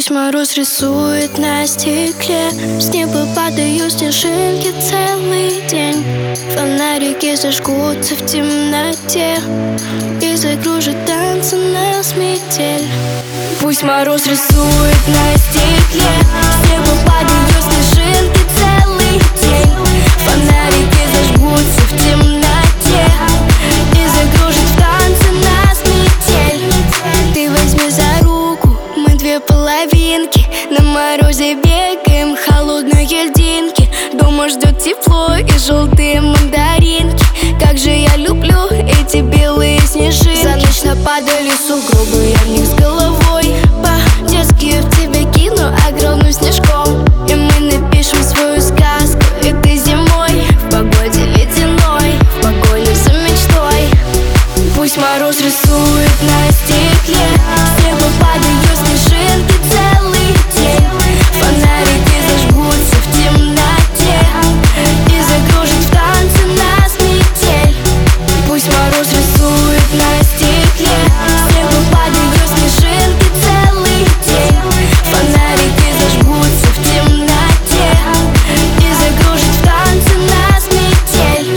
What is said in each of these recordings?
Пусть мороз рисует на стекле, с неба падают снежинки целый день. Фонарики зажгутся в темноте и закружат танцы нас метель. Пусть мороз рисует на стекле, с неба падают снежинки целый день. Фонарики зажгутся в темноте и закружат в танцы нас метель. Ты возьми за руку, мы две половинки, на морозе бегаем, холодные льдинки. Дома ждет тепло и желтые мандаринки. Как же я люблю эти белые снежинки. За ночь нападали сугробы, я в них с головой. По-детски в тебя кину огромным снежком, и мы напишем свою сказку этой зимой. В погоде ледяной, в погоне за мечтой. Пусть мороз рисует на стекле, с неба падают снежинки целый день. Фонарики зажгутся в темноте и закружат в танце нас метель. Пусть мороз рисует на стекле, с неба падают снежинки целый день. Фонарики зажгутся в темноте и закружат в танце нас метель.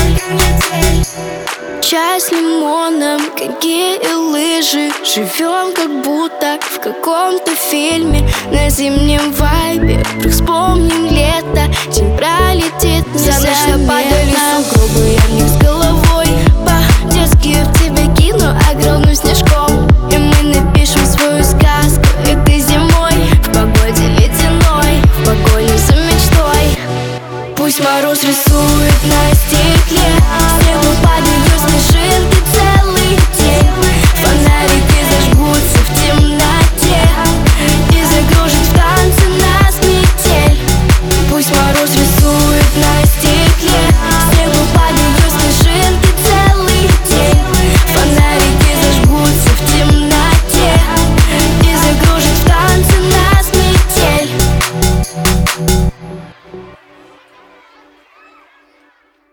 Чай с лимоном, коньки и лыжи. Живем как будто в каком-то фильме. На зимнем вайбе вдруг вспомним лето. День пролетит незаметно. За ночь нападали сугробы, я в них